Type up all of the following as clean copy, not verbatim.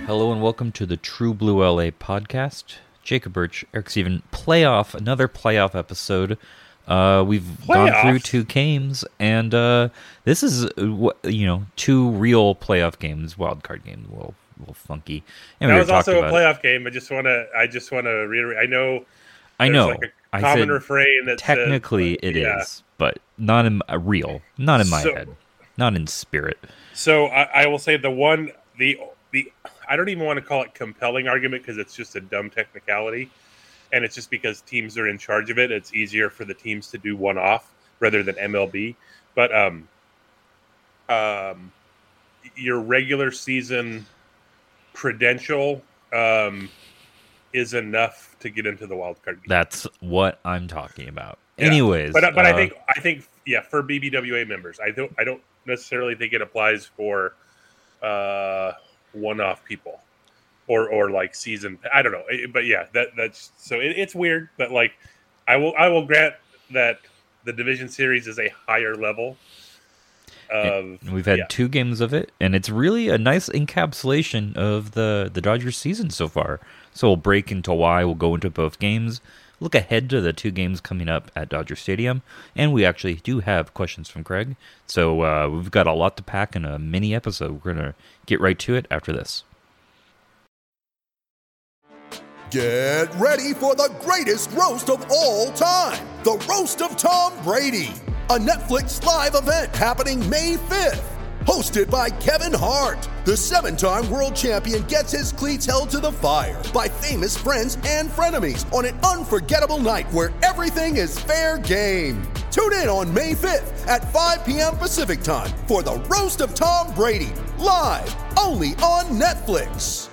Hello and welcome to the True Blue LA podcast. Jacob Birch, Eric Steven, another playoff episode. We've gone through two games, and this is, two real playoff games, wild card games, a little funky. And that was also a playoff game. I just want to reiterate. I know. Like a common refrain that technically it is, but not in my head, not in spirit. So I will say the I don't even want to call it compelling argument because it's just a dumb technicality, and it's just because teams are in charge of it. It's easier for the teams to do one-off rather than MLB. But your regular season credential is enough to get into the wild card game. That's what I'm talking about. Yeah. Anyways, but I think for BBWA members, I don't necessarily think it applies for one-off people or like season. I don't know, but yeah, that's so it's weird. But like, I will grant that the division series is a higher level. We've had two games of it, and it's really a nice encapsulation of the Dodgers season so far. So we'll break into why, we'll go into both games, look ahead to the two games coming up at Dodger Stadium, and we actually do have questions from Craig. So we've got a lot to pack in a mini episode. We're going to get right to it after this. Get ready for the greatest roast of all time, the Roast of Tom Brady, a Netflix live event happening May 5th. Hosted by Kevin Hart, the 7-time world champion gets his cleats held to the fire by famous friends and frenemies on an unforgettable night where everything is fair game. Tune in on May 5th at 5 p.m. Pacific time for the Roast of Tom Brady, live only on Netflix.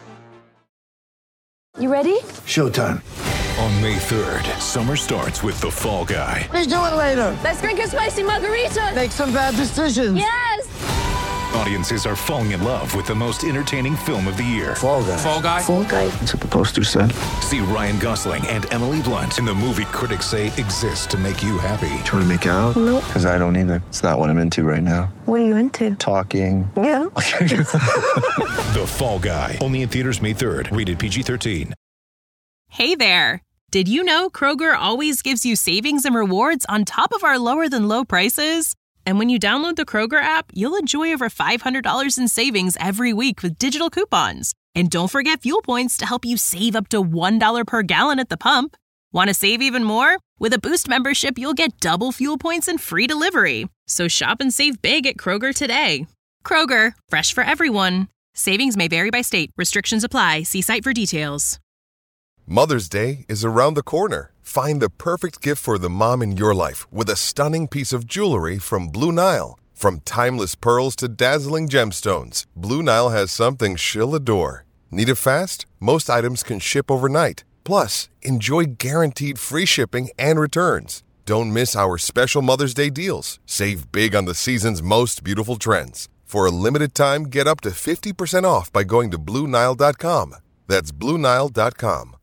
You ready? Showtime. On May 3rd, summer starts with The Fall Guy. Let's do it later. Let's drink a spicy margarita. Make some bad decisions. Yes! Audiences are falling in love with the most entertaining film of the year. Fall Guy. Fall Guy? Fall Guy. That's what the poster said. See Ryan Gosling and Emily Blunt in the movie critics say exists to make you happy. Trying to make it out? Nope. Because I don't either. It's not what I'm into right now. What are you into? Talking. Yeah. The Fall Guy. Only in theaters May 3rd. Rated PG-13. Hey there. Did you know Kroger always gives you savings and rewards on top of our lower than low prices? And when you download the Kroger app, you'll enjoy over $500 in savings every week with digital coupons. And don't forget fuel points to help you save up to $1 per gallon at the pump. Want to save even more? With a Boost membership, you'll get double fuel points and free delivery. So shop and save big at Kroger today. Kroger, fresh for everyone. Savings may vary by state. Restrictions apply. See site for details. Mother's Day is around the corner. Find the perfect gift for the mom in your life with a stunning piece of jewelry from Blue Nile. From timeless pearls to dazzling gemstones, Blue Nile has something she'll adore. Need it fast? Most items can ship overnight. Plus, enjoy guaranteed free shipping and returns. Don't miss our special Mother's Day deals. Save big on the season's most beautiful trends. For a limited time, get up to 50% off by going to BlueNile.com. That's BlueNile.com.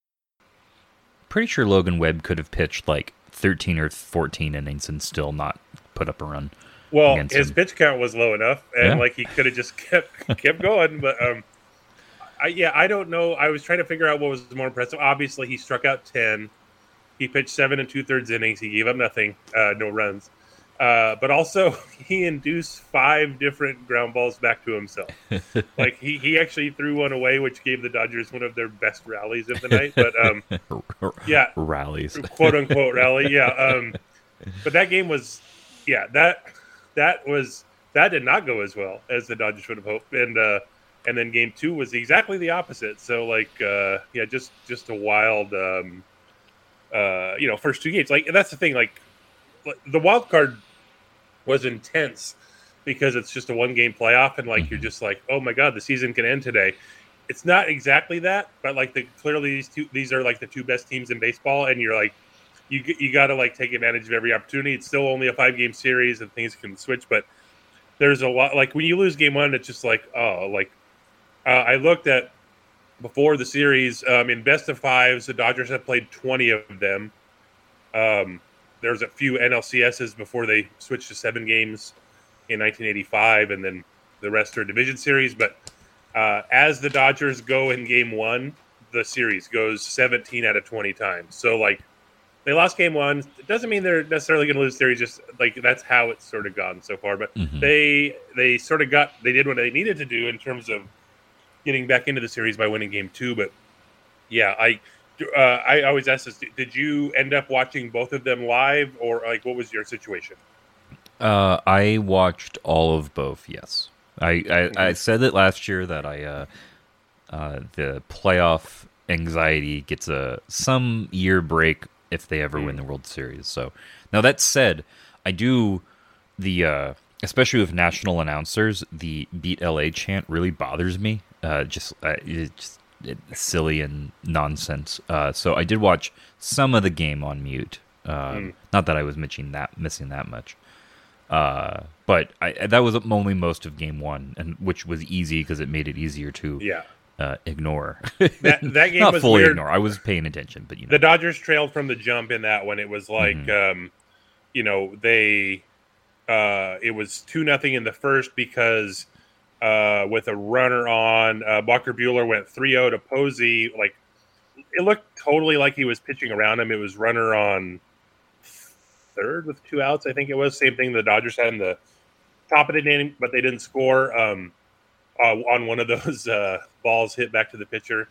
Pretty sure Logan Webb could have pitched like 13 or 14 innings and still not put up a run. Well, his pitch count was low enough, and he could have just kept going. But I don't know. I was trying to figure out what was more impressive. Obviously, he struck out 10. He pitched 7 2/3 innings. He gave up nothing, no runs. But also, he induced 5 different ground balls back to himself. Like he actually threw one away, which gave the Dodgers one of their best rallies of the night. But rallies, quote unquote rally, yeah. But that game was, that did not go as well as the Dodgers would have hoped, and then game 2 was exactly the opposite. So just a wild, first 2 games. Like that's the thing, like. The wild card was intense because it's just a 1-game playoff, and you're just like, oh my god, the season can end today. It's not exactly that, but clearly these are like the 2 best teams in baseball, and you're like, you got to take advantage of every opportunity. It's still only a 5-game series, and things can switch, but there's a lot. Like when you lose game 1, it's just I looked at before the series in best of 5s, the Dodgers have played 20 of them. There's a few NLCSs before they switched to 7 games in 1985, and then the rest are division series. But As the Dodgers go in game one, the series goes 17 out of 20 times. So, like, they lost game one. It doesn't mean they're necessarily going to lose the series. Just like that's how it's sort of gone so far. But they sort of they did what they needed to do in terms of getting back into the series by winning game two. But yeah, I always ask this: did you end up watching both of them live, or like what was your situation? I watched all of both. Yes, I said it last year that the playoff anxiety gets some year break if they ever win the World Series. So now that said, I do especially with national announcers, the "Beat LA" chant really bothers me. It's silly and nonsense. So I did watch some of the game on mute. Not that I was missing that much. But that was only most of game one, and which was easy because it made it easier to ignore. That game not was fully weird. ignore. I was paying attention, but the Dodgers trailed from the jump in that one. It was like they it was 2-0 in the first because with a runner on, Walker Buehler went 3-0 to Posey. Like it looked totally like he was pitching around him. It was runner on third with 2 outs. I think it was same thing the Dodgers had in the top of the inning, but they didn't score on one of those balls hit back to the pitcher.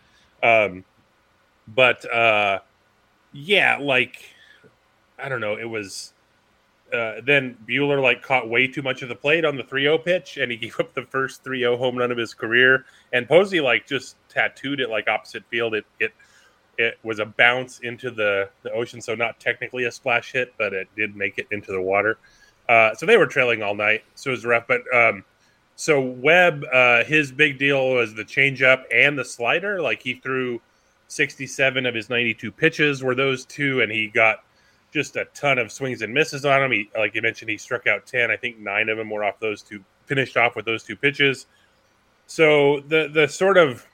Yeah, like I don't know. It was then Buehler like caught way too much of the plate on the 3-0 pitch, and he gave up the first 3-0 home run of his career. And Posey like just tattooed it like opposite field. It was a bounce into the ocean, so not technically a splash hit, but it did make it into the water. So they were trailing all night, so it was rough. But so Webb, his big deal was the changeup and the slider. Like he threw 67 of his 92 pitches were those two, and he got just a ton of swings and misses on him. He, like you mentioned, he struck out 10. I think 9 of them were off those two, finished off with those two pitches. So the sort of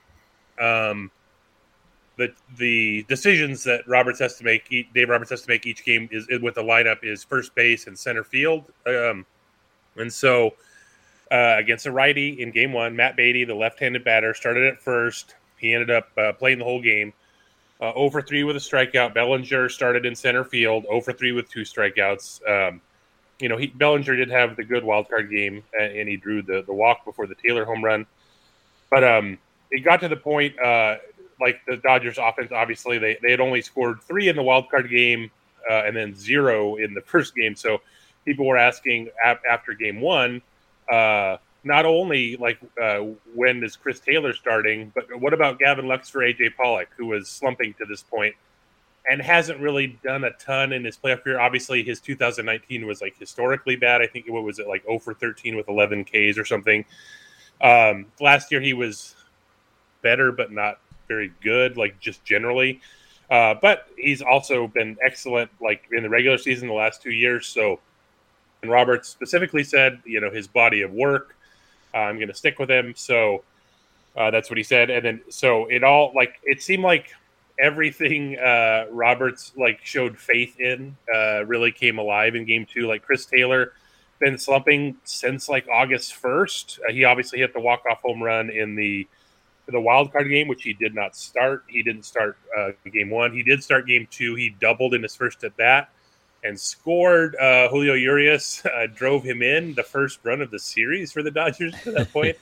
the decisions that Roberts has to make, Dave Roberts has to make each game is with the lineup is first base and center field. And so against a righty in game one, Matt Beatty, the left-handed batter, started at first. He ended up playing the whole game. 0 for 3 with a strikeout. Bellinger started in center field, 0 for 3 with 2 strikeouts. Bellinger did have the good wild card game, and he drew the walk before the Taylor home run. But it got to the point, like the Dodgers offense, obviously, they had only scored 3 in the wild card game and then 0 in the first game. So people were asking after game one, not only like when is Chris Taylor starting, but what about Gavin Lux for AJ Pollock, who was slumping to this point and hasn't really done a ton in his playoff career. Obviously, his 2019 was like historically bad. I think what was it, like 0 for 13 with 11 Ks or something. Last year he was better, but not very good, like just generally. But he's also been excellent, like in the regular season the last 2 years. So, and Roberts specifically said, his body of work, I'm going to stick with him. So that's what he said. And then, so it seemed like everything Roberts like showed faith in really came alive in game two. Like Chris Taylor been slumping since like August 1st. He obviously hit the walk-off home run in the wild card game, which he did not start. He didn't start game one. He did start game two. He doubled in his first at bat and scored. Julio Urias drove him in the first run of the series for the Dodgers to that point.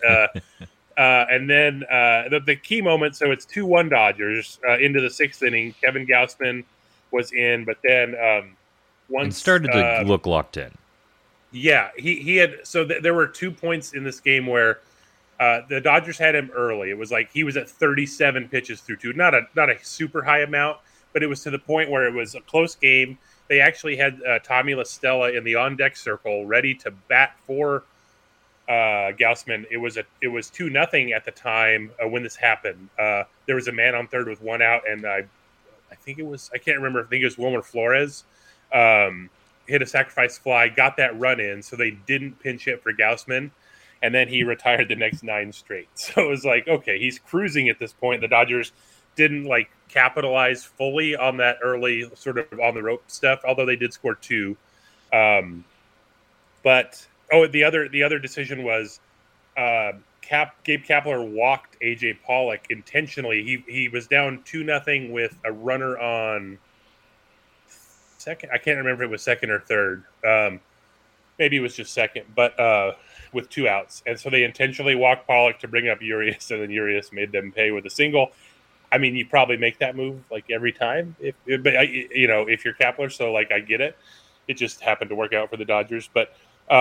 And then the key moment, so it's 2-1 Dodgers into the sixth inning. Kevin Gausman was in, but then once and started to look locked in. Yeah, he had. So there were 2 points in this game where the Dodgers had him early. It was like he was at 37 pitches through 2, not a super high amount, but it was to the point where it was a close game. They actually had Tommy La Stella in the on-deck circle ready to bat for Gausman. It was 2-0 at the time when this happened. There was a man on third with 1 out, and I think it was, I can't remember. I think it was Wilmer Flores hit a sacrifice fly, got that run in, so they didn't pinch hit for Gausman, and then he retired the next 9 straight. So it was like, okay, he's cruising at this point. The Dodgers didn't like capitalize fully on that early sort of on the rope stuff, although they did score 2. But the other decision was Gabe Kapler walked AJ Pollock intentionally. He was down 2-0 with a runner on second. I can't remember if it was second or third. Maybe it was just second, but with 2 outs. And so they intentionally walked Pollock to bring up Urias, and then Urias made them pay with a single. I mean, you probably make that move like every time, if you're Kapler. So like, I get it. It just happened to work out for the Dodgers. But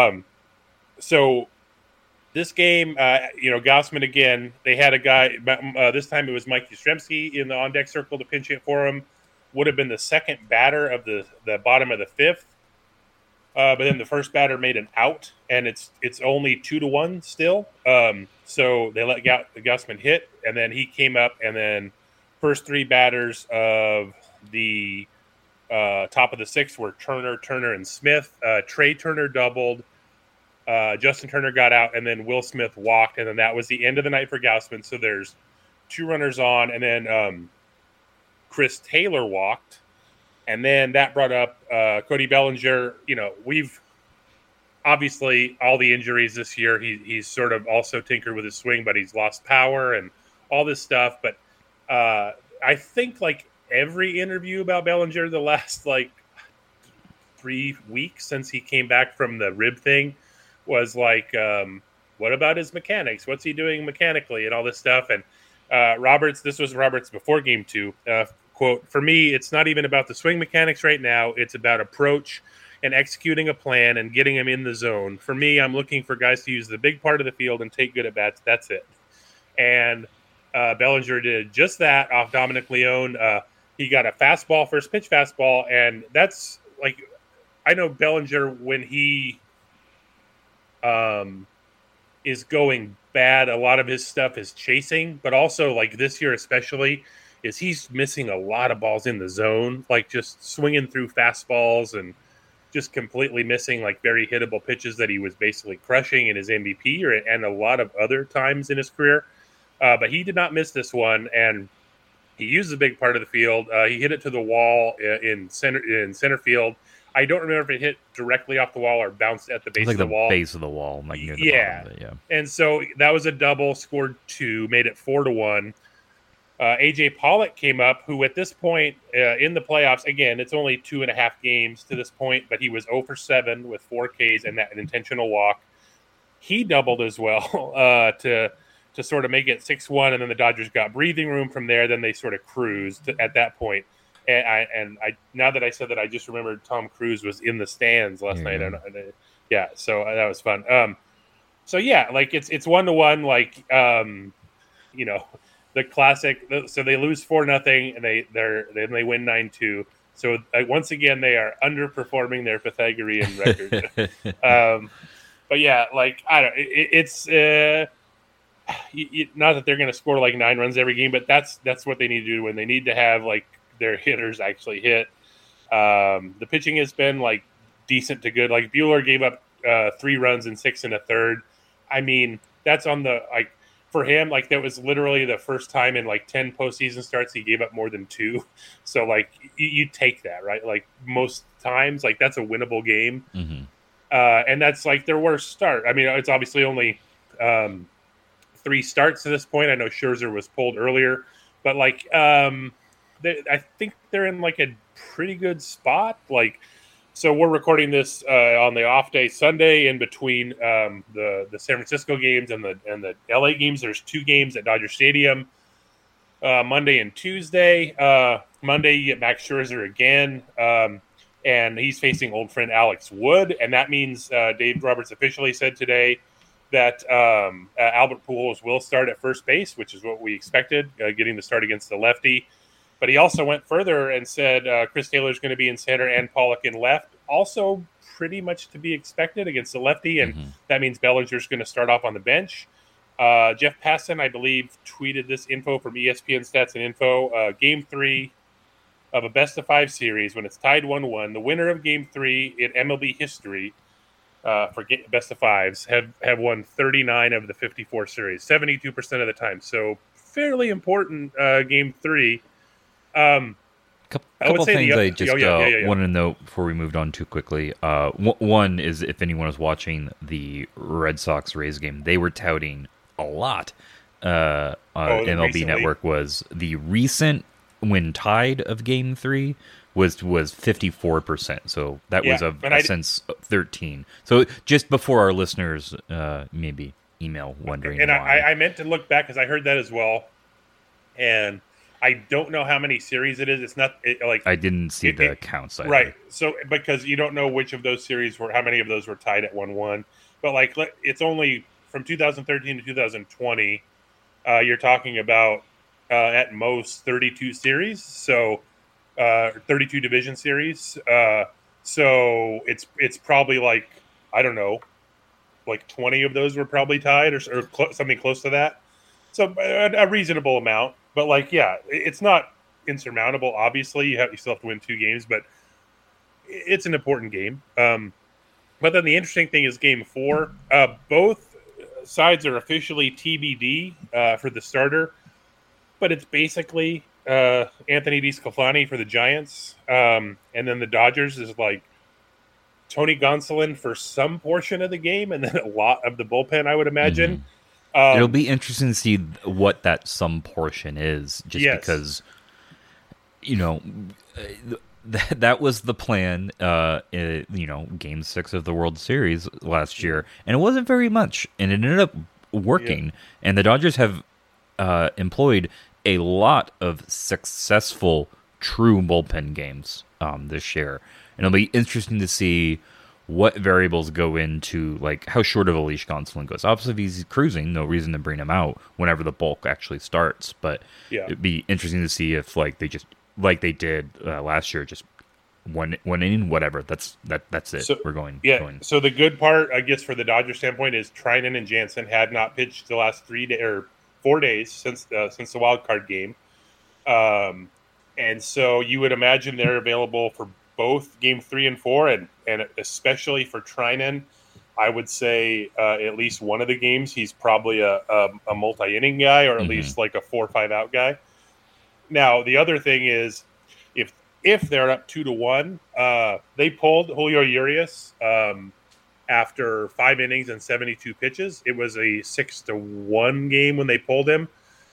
so this game, Gausman again. They had a guy. This time it was Mike Yastrzemski in the on deck circle to pinch hit for him. Would have been the second batter of the bottom of the 5th. But then the first batter made an out, and it's only 2-1 still. So they let Gausman hit, and then he came up, and then first 3 batters of the top of the 6th were Turner, and Smith. Trey Turner doubled. Justin Turner got out, and then Will Smith walked, and then that was the end of the night for Gausman. So there's 2 runners on, and then Chris Taylor walked. And then that brought up Cody Bellinger. We've obviously all the injuries this year. He's sort of also tinkered with his swing, but he's lost power and all this stuff. But I think like every interview about Bellinger the last 3 weeks since he came back from the rib thing was like, what about his mechanics? What's he doing mechanically and all this stuff? And this was Roberts before Game 2. Quote, for me, it's not even about the swing mechanics right now. It's about approach and executing a plan and getting them in the zone. For me, I'm looking for guys to use the big part of the field and take good at-bats. That's it. And Bellinger did just that off Dominic Leone. He got a fastball, first pitch fastball, and that's like, I know Bellinger when he is going bad, a lot of his stuff is chasing, but also like this year especially, is he's missing a lot of balls in the zone, like just swinging through fastballs and just completely missing like very hittable pitches that he was basically crushing in his MVP and a lot of other times in his career. But he did not miss this one, and he used a big part of the field. He hit it to the wall in center field. I don't remember if it hit directly off the wall or bounced at the base of the wall. Base of the wall, like near the bottom of it, yeah. And so that was a double, scored 2, made it 4-1. AJ Pollock came up, who at this point in the playoffs, again, it's only 2.5 games to this point, but he was 0 for 7 with 4 Ks and an intentional walk. He doubled as well to sort of make it 6-1, and then the Dodgers got breathing room from there. Then they sort of cruised at that point. And I now that I said that, I just remembered Tom Cruise was in the stands last night. So that was fun. So yeah, like it's 1-1, like the classic. So they lose 4-0, and they win 9-2. So once again, they are underperforming their Pythagorean record. But yeah, like I don't. It's not that they're going to score like 9 runs every game, but that's what they need to do when they need to have like their hitters actually hit. The pitching has been like decent to good. Like Buehler gave up 3 runs in 6 1/3. I mean, that's on the like. For him, like that was literally the first time in like 10 postseason starts he gave up more than 2. So like you take that, right? Like most times, like that's a winnable game. Mm-hmm. And that's like their worst start. I mean, it's obviously only 3 starts to this point. I know Scherzer was pulled earlier, but like I think they're in like a pretty good spot. Like, so we're recording this on the off day Sunday in between the San Francisco games and the LA games. There's 2 games at Dodger Stadium, Monday and Tuesday. Monday you get Max Scherzer again, and he's facing old friend Alex Wood, and that means Dave Roberts officially said today that Albert Pujols will start at first base, which is what we expected, getting the start against the lefty. But he also went further and said Chris Taylor's going to be in center and Pollock in left. Also pretty much to be expected against the lefty, and that means Bellinger's going to start off on the bench. Jeff Passan, I believe, tweeted this info from ESPN Stats and Info. Game 3 of a best-of-5 series, when it's tied 1-1, the winner of Game 3 in MLB history for best-of-5s have won 39 of the 54 series, 72% of the time. So fairly important Game 3. Couple things I just wanted to note before we moved on too quickly. One is, if anyone was watching the Red Sox-Rays game, they were touting a lot on MLB recently. Network was the recent win tide of Game 3 was 54%. So that was since 13. So just before our listeners maybe email wondering and why. I meant to look back because I heard that as well, and I don't know how many series it is. It's not like I didn't see the counts either. Right. So because you don't know which of those series how many of those were tied at 1-1, but like it's only from 2013 to 2020. You're talking about at most 32 series, so 32 division series. So it's probably like, I don't know, like 20 of those were probably tied or something close to that. So a reasonable amount, but like, yeah, it's not insurmountable. Obviously, you still have to win 2 games, but it's an important game. But then the interesting thing is Game 4. Both sides are officially TBD for the starter, but it's basically Anthony DeSclafani for the Giants, and then the Dodgers is like Tony Gonsolin for some portion of the game, and then a lot of the bullpen, I would imagine. It'll be interesting to see what that some portion is, just because, that was the plan, Game 6 of the World Series last year, and it wasn't very much, and it ended up working. Yeah. And the Dodgers have employed a lot of successful true bullpen games this year, and it'll be interesting to see what variables go into, like, how short of a leash Gonsolin goes. Obviously, if he's cruising, no reason to bring him out whenever the bulk actually starts. But it'd be interesting to see if, like, they just, like they did last year, just one inning, whatever. That's it. So, we're going. Yeah. Going. So the good part, I guess, for the Dodgers standpoint is Treinen and Jansen had not pitched the last 4 days since the wild card game, and so you would imagine they're available for both Game 3 and 4, and especially for Treinen, I would say at least one of the games he's probably a multi-inning guy, or at least like a 4 or 5 out guy. Now the other thing is, if they're up 2-1, they pulled Julio Urias after 5 innings and 72 pitches. It was a 6-1 game when they pulled him.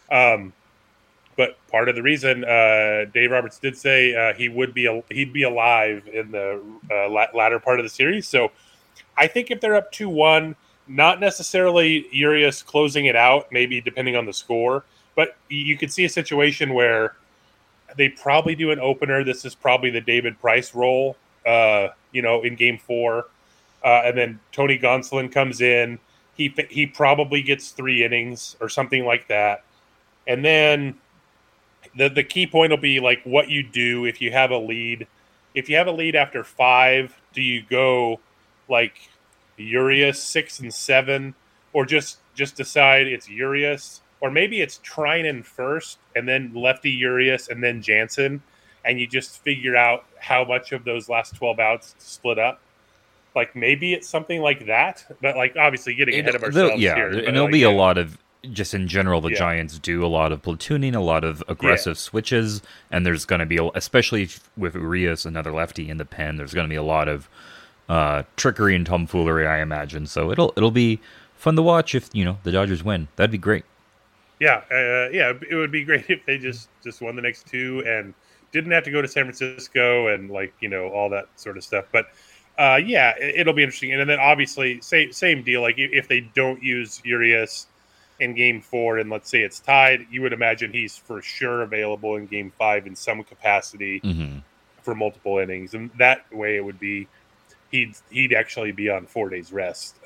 But part of the reason, Dave Roberts did say he'd be alive in the latter part of the series. So I think if they're up 2-1, not necessarily Urias closing it out, maybe depending on the score, but you could see a situation where they probably do an opener. This is probably the David Price role, in Game 4. And then Tony Gonsolin comes in. He probably gets 3 innings or something like that. And then the key point will be like what you do if you have a lead. If you have a lead after 5, do you go like Urias 6 and 7, or just decide it's Urias, or maybe it's Treinen first and then lefty Urias and then Jansen, and you just figure out how much of those last 12 outs to split up? Like maybe it's something like that, but like obviously getting ahead of ourselves here. And there'll be a lot of, just in general, the Giants do a lot of platooning, a lot of aggressive switches, and there's going to be, especially with Urias, another lefty in the pen, there's going to be a lot of trickery and tomfoolery, I imagine. So it'll be fun to watch if the Dodgers win. That'd be great. Yeah, it would be great if they just won the next 2 and didn't have to go to San Francisco and all that sort of stuff. But it'll be interesting. And then obviously same deal. Like if they don't use Urias in Game 4 and let's say it's tied, you would imagine he's for sure available in Game 5 in some capacity for multiple innings, and that way it would be he'd actually be on 4 days rest.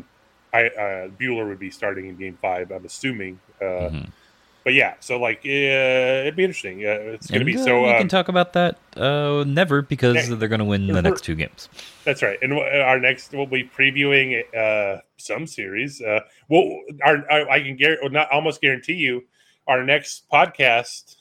Buehler would be starting in Game 5, I'm assuming. But yeah, so it'd be interesting. It's going to be so. We can talk about that never, because they're going to win the next 2 games. That's right. And our next, we'll be previewing some series. I can almost guarantee you, our next podcast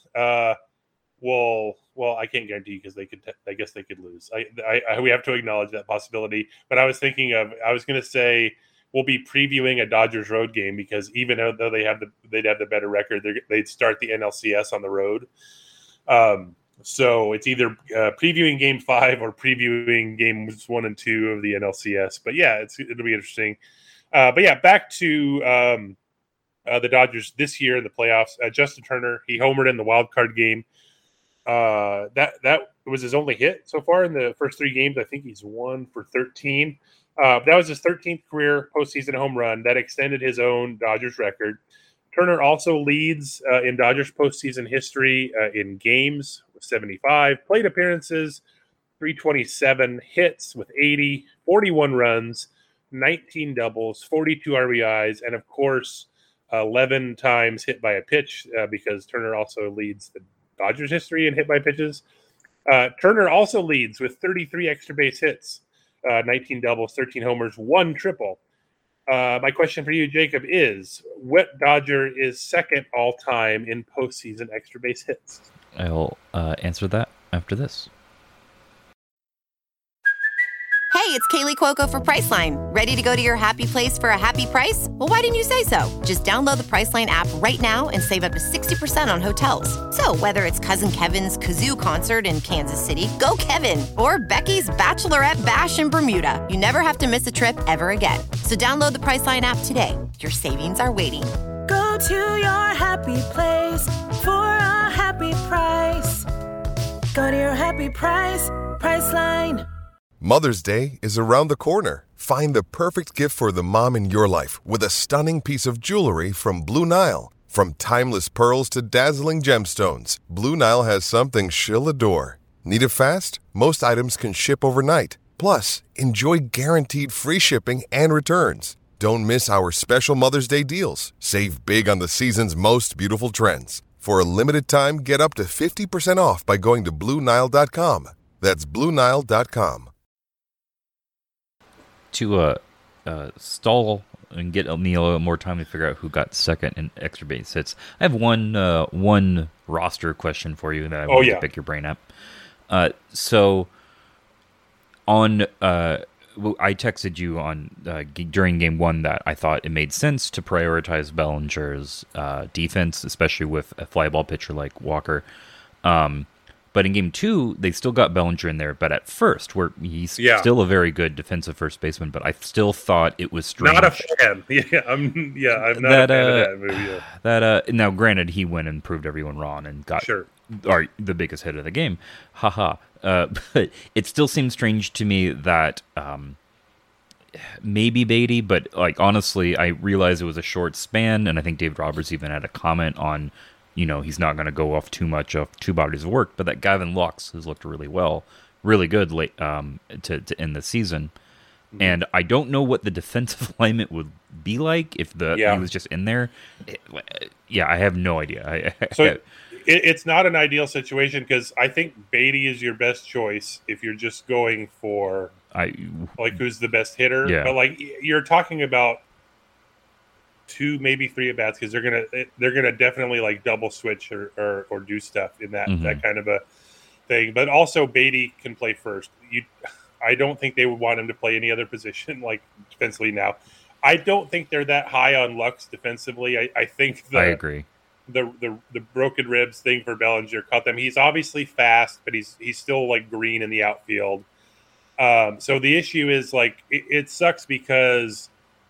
will. Well, I can't guarantee because I guess they could lose. We have to acknowledge that possibility. But I was going to say, we'll be previewing a Dodgers road game, because even though they'd have the better record, they'd start the NLCS on the road. So it's either previewing Game 5 or previewing Games 1 and 2 of the NLCS. But yeah, it'll be interesting. But yeah, back to the Dodgers this year in the playoffs. Justin Turner, he homered in the wild card game. That was his only hit so far in the first 3 games. I think he's 1 for 13. That was his 13th career postseason home run. That extended his own Dodgers record. Turner also leads in Dodgers postseason history in games with 75, plate appearances, 327, hits with 80, 41 runs, 19 doubles, 42 RBIs, and of course, 11 times hit by a pitch because Turner also leads the Dodgers history in hit by pitches. Turner also leads with 33 extra base hits, 19 doubles, 13 homers, 1 triple. My question for you, Jacob, is what Dodger is second all-time in postseason extra base hits? I'll answer that after this. Hey, it's Kaylee Cuoco for Priceline. Ready to go to your happy place for a happy price? Well, why didn't you say so? Just download the Priceline app right now and save up to 60% on hotels. So whether it's Cousin Kevin's Kazoo Concert in Kansas City, go Kevin, or Becky's Bachelorette Bash in Bermuda, you never have to miss a trip ever again. So download the Priceline app today. Your savings are waiting. Go to your happy place for a happy price. Go to your happy price, Priceline. Mother's Day is around the corner. Find the perfect gift for the mom in your life with a stunning piece of jewelry from Blue Nile. From timeless pearls to dazzling gemstones, Blue Nile has something she'll adore. Need it fast? Most items can ship overnight. Plus, enjoy guaranteed free shipping and returns. Don't miss our special Mother's Day deals. Save big on the season's most beautiful trends. For a limited time, get up to 50% off by going to BlueNile.com. That's BlueNile.com. To stall and get me a little more time to figure out who got second in extra base hits, I have one roster question for you that I want to pick your brain at. So on I texted you on during game 1 that I thought it made sense to prioritize Bellinger's defense, especially with a fly ball pitcher like Walker. But in game 2, they still got Bellinger in there. But at first, where he's still a very good defensive first baseman, but I still thought it was strange. Not a fan. I'm not a fan of that movie. That now, granted, he went and proved everyone wrong and got the biggest hit of the game. Haha. But it still seems strange to me that maybe Beatty, but like honestly, I realized it was a short span, and I think Dave Roberts even had a comment on, he's not going to go off too much of 2 bodies of work, but that Gavin Lux has looked really good late to end the season. Mm-hmm. And I don't know what the defensive alignment would be like if he was just in there. I have no idea. It's not an ideal situation because I think Beatty is your best choice if you're just going for who's the best hitter. Yeah. But you're talking about 2, maybe 3 at bats because they're gonna definitely double switch or do stuff in that kind of a thing. But also Beatty can play first. I don't think they would want him to play any other position defensively now. I don't think they're that high on Lux defensively. I think I agree. The broken ribs thing for Bellinger caught them. He's obviously fast, but he's still green in the outfield. So the issue is it sucks because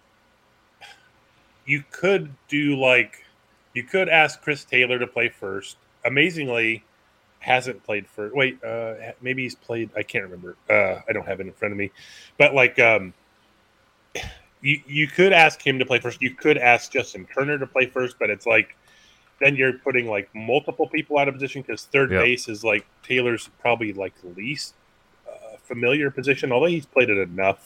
you could ask Chris Taylor to play first. Amazingly, hasn't played first. Wait, maybe he's played. I can't remember. I don't have it in front of me. But you could ask him to play first. You could ask Justin Turner to play first, but it's then you're putting multiple people out of position because third base is Taylor's probably least familiar position, although he's played it enough.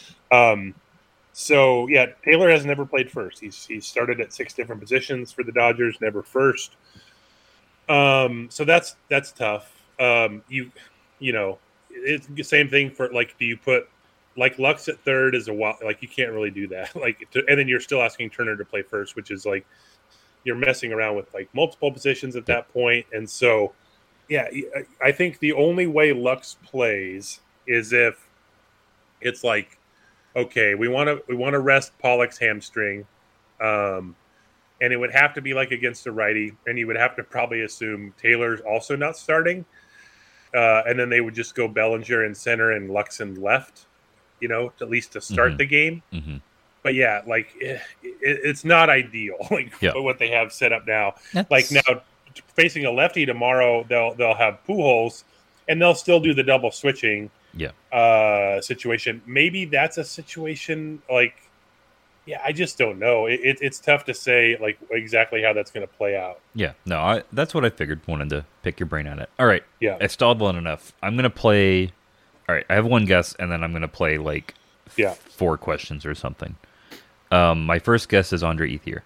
So Taylor has never played first. He's started at 6 different positions for the Dodgers, never first. So that's tough. It's the same thing for do you put Lux at third is a wild, you can't really do that. And then you're still asking Turner to play first, which is you're messing around with multiple positions at that point. And so, I think the only way Lux plays is if it's okay, we want to rest Pollock's hamstring, and it would have to be against a righty, and you would have to probably assume Taylor's also not starting, and then they would just go Bellinger in center and Lux in left, at least to start the game. but yeah, like it's not ideal. Like what they have set up now. Like now, facing a lefty tomorrow, they'll have Pujols, and they'll still do the double switching. Situation. Maybe that's a situation like. Yeah, I just don't know. It's tough to say like exactly how that's going to play out. Yeah, no, that's what I figured. Wanted to pick your brain on it. All right, yeah, I stalled long enough. I'm going to play. All right, I have one guess, and then I'm going to play like 4 questions or something. My first guess is Andre Ethier.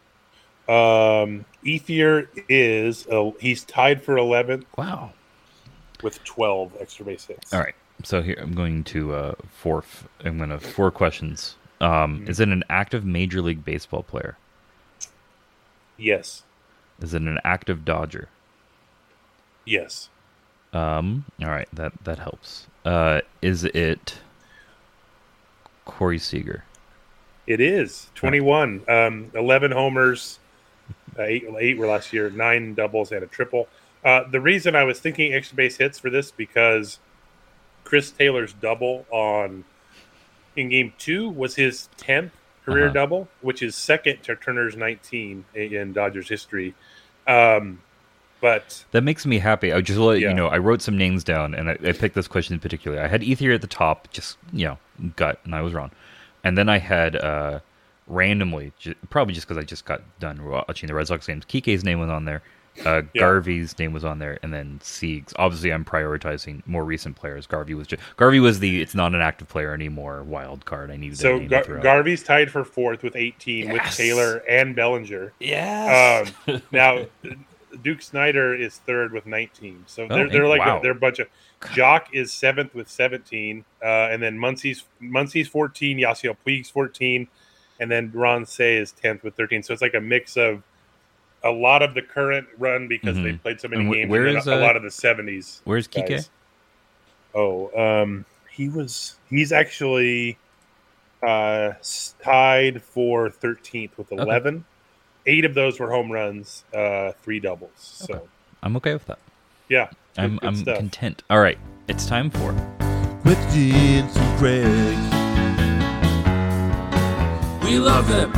Ethier is he's tied for 11th. Wow, with 12 extra base hits. All right, so here I'm going to 4 questions. Is it an active Major League Baseball player? Yes. Is it an active Dodger? Yes. All right, that helps. Is it Corey Seager? It is 21. 11 homers, 8 were last year, 9 doubles and a triple. The reason I was thinking extra base hits for this because Chris Taylor's double in Game 2 was his 10th career double, which is second to Turner's 19 in Dodgers history. But that makes me happy. I just let you know, I wrote some names down, and I picked this question in particular. I had Ethier at the top, just gut, and I was wrong. And then I had randomly, probably just because I just got done watching the Red Sox games, Kike's name was on there. Garvey's name was on there, and then Siegs. Obviously, I'm prioritizing more recent players. Garvey was the it's not an active player anymore wild card. I needed so Garvey's tied for 4th with 18 with Taylor and Bellinger. Yes. Now Duke Snyder is 3rd with 19. So they're like they're a bunch of. Jock is 7th with 17, and then Muncy's 14, Yasiel Puig's 14, and then Ron Say is 10th with 13. So it's like a mix of a lot of the current run because they played so many games. And a lot of the 70s. Where's Kike? He's actually tied for 13th with 11. Okay. 8 of those were home runs, 3 doubles. So I'm okay with that. Yeah. I'm content. All right, it's time for Questions and Craig. We love them.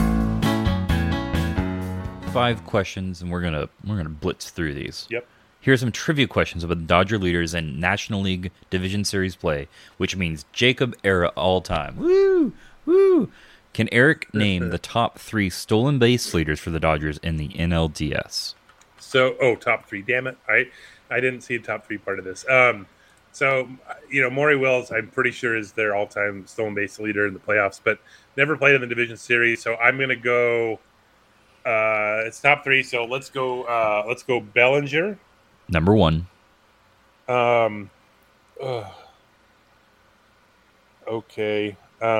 5 questions, and we're gonna blitz through these. Yep. Here's some trivia questions about the Dodger leaders in National League Division Series play, which means Jacob era all time. Woo! Woo! Can Eric name the top 3 stolen base leaders for the Dodgers in the NLDS? So, top 3. Damn it! I didn't see the top 3 part of this. So Maury Wells, I'm pretty sure is their all-time stolen base leader in the playoffs, but never played in the division series. So I'm gonna go. It's top 3. So let's go Bellinger. Number 1. Okay.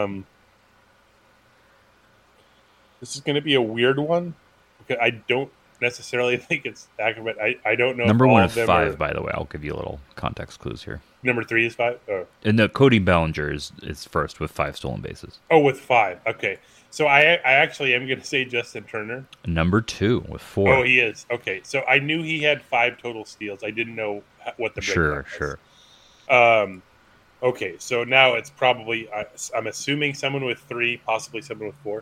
This is going to be a weird one. Okay, I don't necessarily think it's accurate. I don't know. Number 1 is 5, by the way. I'll give you a little context clues here. Number 3 is 5? Oh. And no, Cody Bellinger is first with 5 stolen bases. Oh, with 5. Okay. So I actually am going to say Justin Turner. Number 2 with 4. Oh, he is. Okay. So I knew he had 5 total steals. I didn't know what the breakdown was. Sure. Okay. So now it's probably, I'm assuming someone with 3, possibly someone with 4.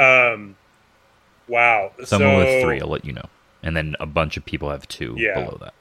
Wow. Someone with 3, I'll let you know. And then a bunch of people have 2 below that.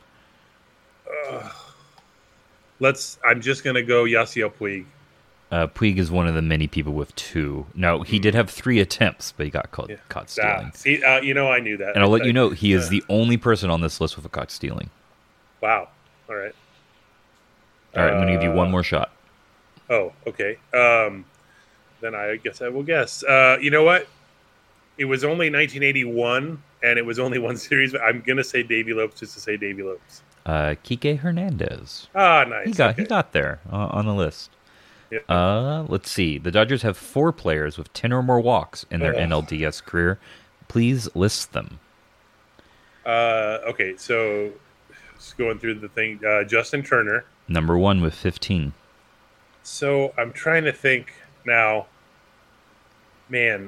I'm just going to go Yasiel Puig. Puig is one of the many people with 2. Now, he did have 3 attempts, but he got caught stealing. See, I knew that. And I'll let you know, he is the only person on this list with a caught stealing. Wow. All right. All right, I'm going to give you one more shot. Oh, okay. Then I guess I will guess. You know what? It was only 1981, and it was only 1 series, but I'm going to say Davey Lopes just to say Davey Lopes. Kike Hernandez. Ah, nice. He got there on the list. Yeah. Let's see. The Dodgers have 4 players with 10 or more walks in their NLDS career. Please list them. Okay, so just going through the thing. Justin Turner. Number 1 with 15. So I'm trying to think now. Man,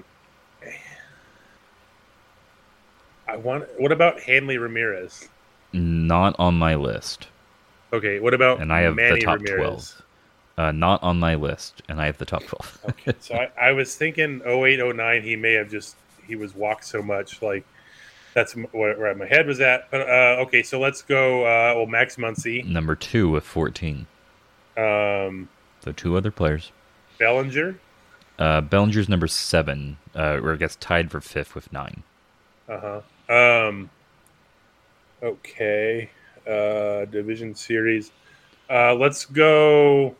what about Hanley Ramirez? Not on my list. Okay, what about and I have Manny the top Ramirez? Not on my list, and I have the top 12. Okay, so I was thinking 08, 09, he may have he was walked so much. Like, that's where my head was at. But okay, so let's go, Max Muncy. Number 2 with 14. So 2 other players. Bellinger. Bellinger's number 7, or I guess tied for 5th with 9. Okay. Division series. Let's go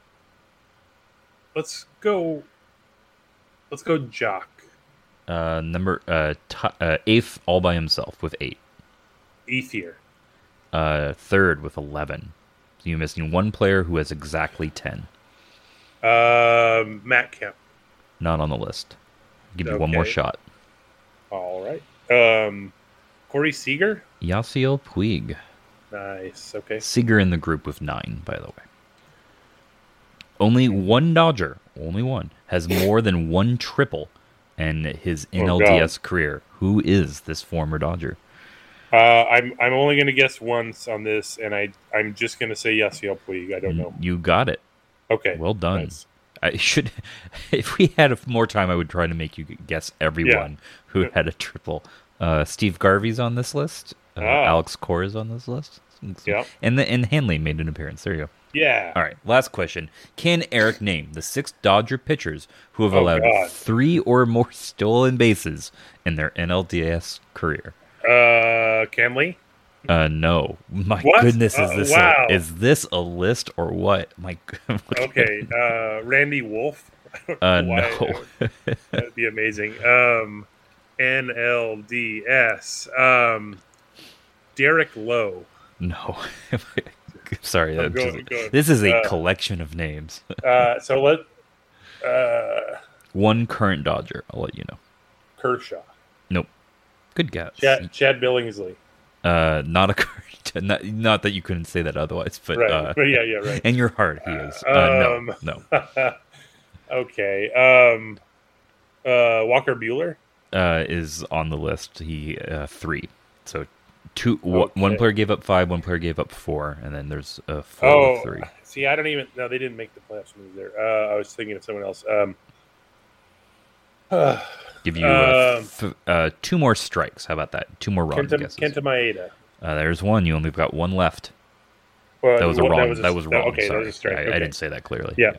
Jock. Number 8th all by himself with 8. Ethier. 3rd with 11. So you're missing one player who has exactly 10. Matt Kemp. Not on the list. Give you one more shot. All right. Corey Seager. Yasiel Puig. Nice. Okay. Seager in the group with 9, by the way. Only one Dodger, only one, has more than one triple in his NLDS career. Who is this former Dodger? I'm only going to guess once on this, and I'm just going to say Yasiel Puig. I don't know. You got it. Okay. Well done. Nice. I should, if we had more time, I would try to make you guess everyone who had a triple. Steve Garvey's on this list. Alex Cora is on this list. Yeah. And Hanley made an appearance. There you go. Yeah. All right. Last question. Can Eric name the 6 Dodger pitchers who have allowed 3 or more stolen bases in their NLDS career? Kenley? No. My what? goodness, is this a list or what? My okay. Randy Wolf? No. That'd be amazing. NLDS. Derek Lowe. No. Sorry. Go. This is a collection of names. So one current Dodger. I'll let you know. Kershaw. Nope. Good guess. Chad Billingsley. Not a current. Not that you couldn't say that otherwise, but right. Right. In your heart, he is. No. Okay. Walker Buehler is on the list. He 3. So 2. One player gave up 5. One player gave up 4, and then there's 4 with 3. See, I don't even. No, they didn't make the playoffs there. I was thinking of someone else. Give you 2 more strikes. How about that? 2 more wrong guesses. Kenta Maeda. There's one. You only got one left. Well, that was wrong. That was wrong. Okay, sorry. that was a strike. Okay. I didn't say that clearly. Yep.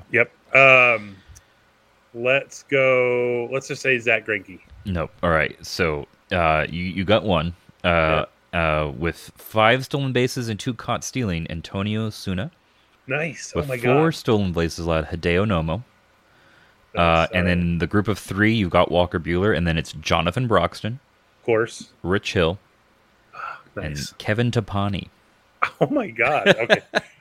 Let's go. Let's just say Zach Greinke. Nope. All right. So you got one. With 5 stolen bases and 2 caught stealing, Antonio Suna. Nice. With 4 stolen bases allowed, Hideo Nomo. And then the group of 3, you've got Walker Buehler, and then it's Jonathan Broxton. Of course. Rich Hill. Nice. And Kevin Tapani. Oh my God. Okay.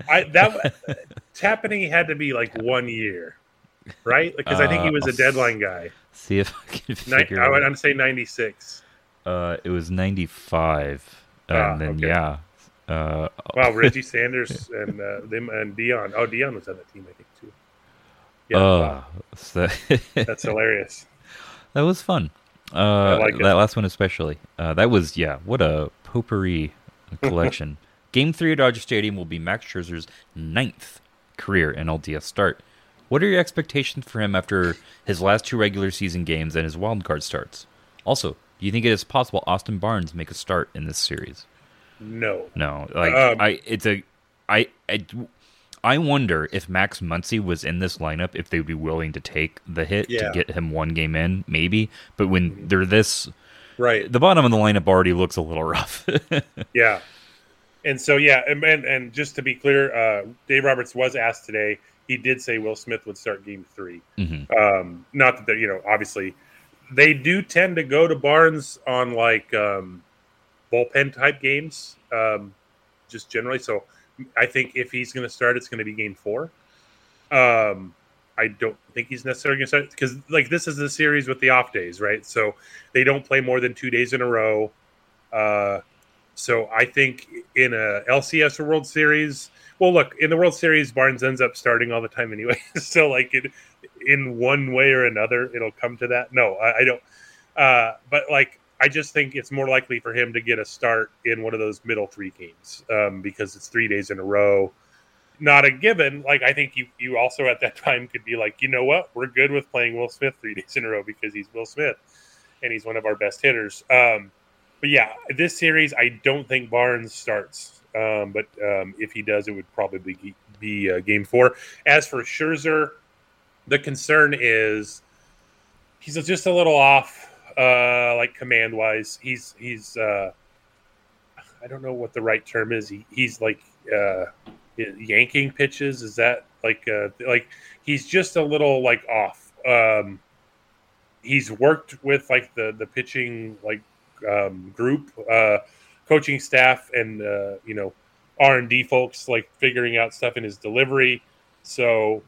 Tapani had to be like 1 year, right? Because I think he was a deadline guy. See if I can figure I would say 96. It was 95. And then, wow, Reggie Sanders and them and Dion. Oh, Dion was on that team, I think, too. Yeah, wow. That's hilarious. That was fun. I like that last one especially. That was, what a potpourri collection. Game 3 at Dodger Stadium will be Max Scherzer's 9th career NLDS start. What are your expectations for him after his last 2 regular season games and his wild card starts? Also, do you think it is possible Austin Barnes make a start in this series? No. I wonder if Max Muncy was in this lineup, if they would be willing to take the hit to get him 1 game in, maybe. But when they're this, right, the bottom of the lineup already looks a little rough. Yeah. And so, and just to be clear, Dave Roberts was asked today. He did say Will Smith would start game 3. Mm-hmm. Not that, obviously they do tend to go to Barnes on like bullpen type games, just generally. So I think if he's going to start, it's going to be game 4. I don't think he's necessarily going to start because like this is a series with the off days, right? So they don't play more than 2 days in a row. So I think in a LCS World Series, well, look, in the World Series, Barnes ends up starting all the time anyway. So like in one way or another, it'll come to that. No, I don't. But like, I just think it's more likely for him to get a start in one of those middle 3 games because it's 3 days in a row. not a given. Like, I think you also at that time could be like, you know what, we're good with playing Will Smith 3 days in a row because he's Will Smith and he's one of our best hitters. But yeah, this series, I don't think Barnes starts. But if he does, it would probably be game 4. As for Scherzer, the concern is he's just a little off, like command wise. He's I don't know what the right term is. He's like yanking pitches. Is that like he's just a little like off. He's worked with like the pitching like group, coaching staff, and R&D folks, like figuring out stuff in his delivery. So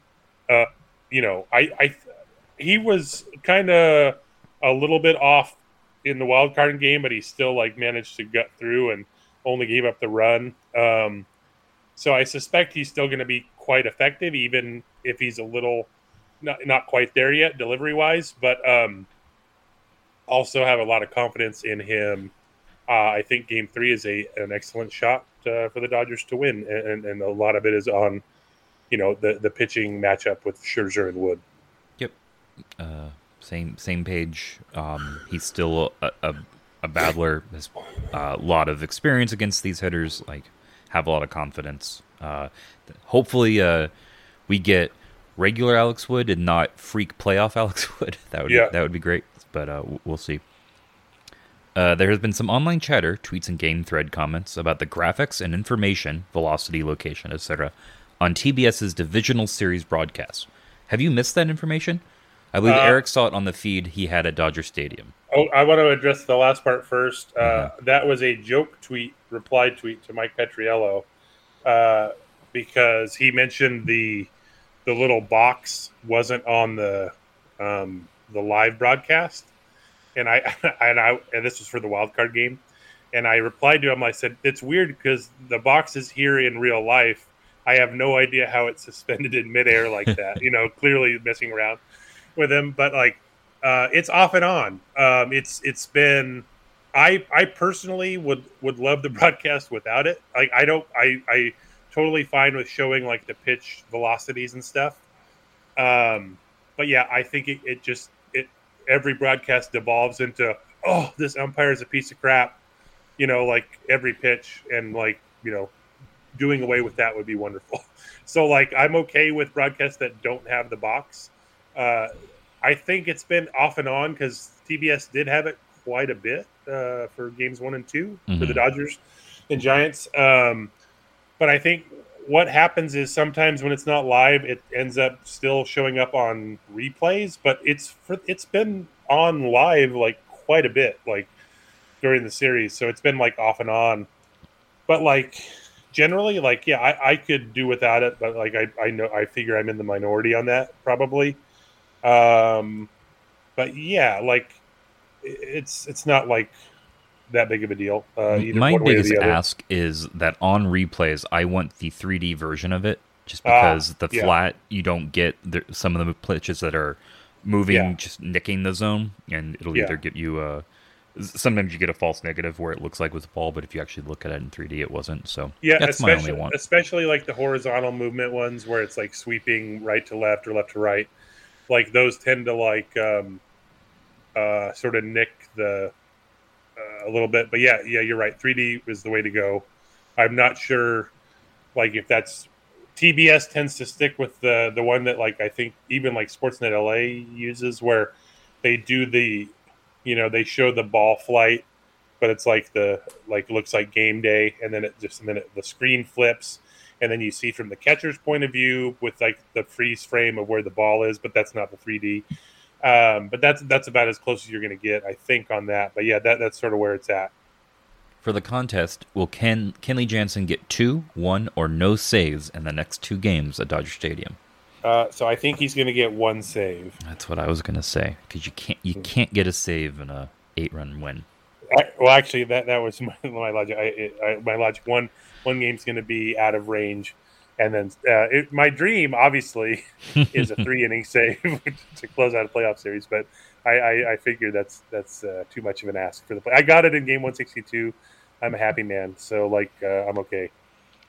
he was kind of a little bit off in the wild card game, but he still like managed to gut through and only gave up the run. So I suspect he's still going to be quite effective, even if he's a little not quite there yet delivery wise, but also have a lot of confidence in him. I think game 3 is an excellent shot for the Dodgers to win. And a lot of it is on, the pitching matchup with Scherzer and Wood. Yep. Same page. He's still a battler. Has a lot of experience against these hitters. Like, have a lot of confidence. Hopefully, we get regular Alex Wood and not freak playoff Alex Wood. That would be great. But we'll see. There has been some online chatter, tweets, and game thread comments about the graphics and information, velocity, location, etc., on TBS's divisional series broadcast. Have you missed that information? I believe Eric saw it on the feed he had at Dodger Stadium. Oh, I want to address the last part first. That was a joke reply tweet to Mike Petriello, because he mentioned the little box wasn't on the live broadcast, and this was for the wild card game, and I replied to him. I said, it's weird because the box is here in real life. I have no idea how it's suspended in midair like that. Clearly messing around with him, but like it's off and on. It's been. I personally would love the broadcast without it. Like I totally fine with showing like the pitch velocities and stuff. But yeah, I think it every broadcast devolves into, oh, this umpire is a piece of crap, like every pitch, and like, doing away with that would be wonderful. So like, I'm okay with broadcasts that don't have the box. I think it's been off and on because TBS did have it quite a bit for games 1 and 2 for the Dodgers and Giants. But I think what happens is sometimes when it's not live, it ends up still showing up on replays, but it's been on live like quite a bit, like during the series. So it's been like off and on, but like generally, like, yeah, I could do without it, but like, I figure I'm in the minority on that probably. But yeah, like it's not like that big of a deal. My biggest ask is that on replays, I want the 3D version of it, just because flat, you don't get some of the pitches that are moving, just nicking the zone, and it'll either get you sometimes you get a false negative where it looks like with the ball, but if you actually look at it in 3D, it wasn't. So that's my only one. Especially like the horizontal movement ones where it's like sweeping right to left or left to right. Like those tend to like sort of nick the a little bit, but yeah, you're right. 3D is the way to go. I'm not sure, like if that's TBS tends to stick with the one that like I think even like Sportsnet LA uses, where they do the, they show the ball flight, but it's like looks like game day, and then the screen flips, and then you see from the catcher's point of view with like the freeze frame of where the ball is, but that's not the 3D. But that's about as close as you're going to get, I think, on that. But yeah, that's sort of where it's at. For the contest, will Kenley Jansen get 2, 1, or no saves in the next 2 games at Dodger Stadium? So I think he's going to get 1 save. That's what I was going to say, because you can't get a save in a 8-run win. Well, actually, that was my logic. My logic. One game's going to be out of range. And then my dream, obviously, is a 3-inning save to close out a playoff series. But I figure that's too much of an ask for the play. I got it in game 162. I'm a happy man, so like I'm okay.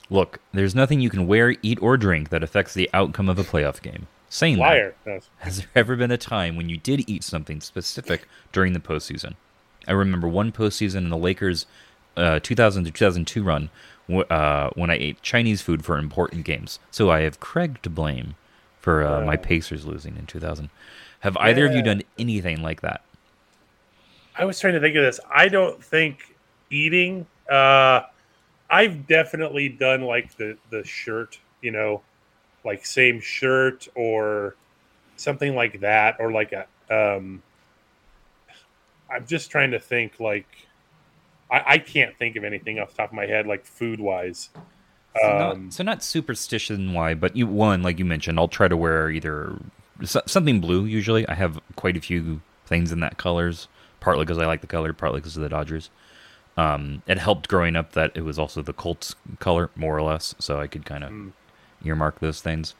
Look, there's nothing you can wear, eat, or drink that affects the outcome of a playoff game. Saying Liar. that, has there ever been a time when you did eat something specific during the postseason? I remember one postseason in the Lakers' 2000 to 2002 run when I ate Chinese food for important games. So I have Craig to blame for my Pacers losing in 2000. Have either of you done anything like that? I was trying to think of this. I don't think eating. I've definitely done like the shirt, like same shirt or something like that, or like a. I'm just trying to think. Like, I can't think of anything off the top of my head, like food wise. So not superstition why, but like you mentioned, I'll try to wear either something blue. Usually, I have quite a few things in that colors. Partly because I like the color, partly because of the Dodgers. It helped growing up that it was also the Colts color, more or less, so I could kind of earmark those things.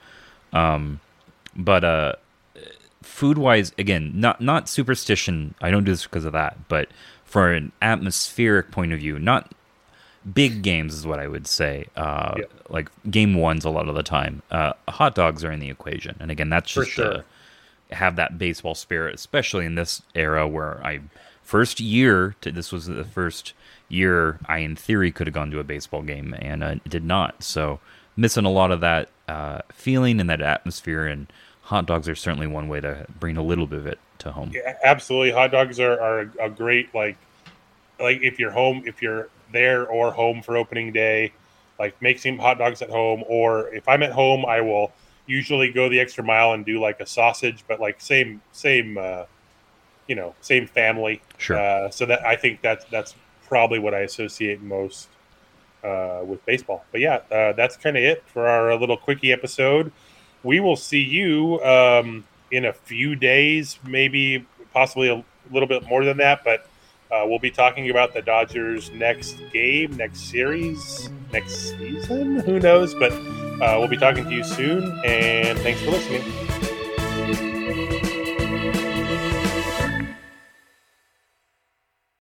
But food-wise, again, not superstition. I don't do this because of that, but for an atmospheric point of view, not big games is what I would say. Like game ones a lot of the time. Hot dogs are in the equation, and again, that's just to have that baseball spirit, especially in this era where this was the first year I, in theory, could have gone to a baseball game and did not. So missing a lot of that feeling and that atmosphere, and hot dogs are certainly one way to bring a little bit of it to home. Yeah, absolutely. Hot dogs are a great, like if you're there or home for opening day, like make some hot dogs at home, or if I'm at home, I will usually go the extra mile and do like a sausage, but like same family. Sure. So that I think that's probably what I associate most with baseball. But yeah, that's kind of it for our little quickie episode. We will see you in a few days, maybe possibly a little bit more than that, but we'll be talking about the Dodgers' next game, next series, next season. Who knows? But we'll be talking to you soon, and thanks for listening.